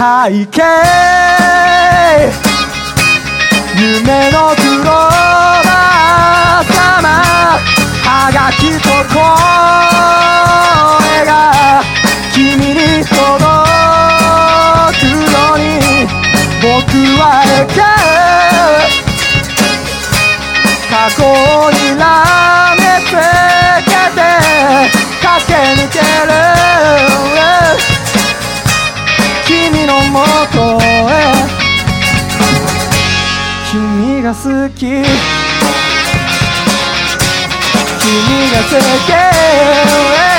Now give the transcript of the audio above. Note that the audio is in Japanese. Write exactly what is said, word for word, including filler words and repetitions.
背景夢のクローバー様はがきと声が君に届くのに僕は願う過去にらめつけて駆け抜ける君のもとへ君が好き君が好き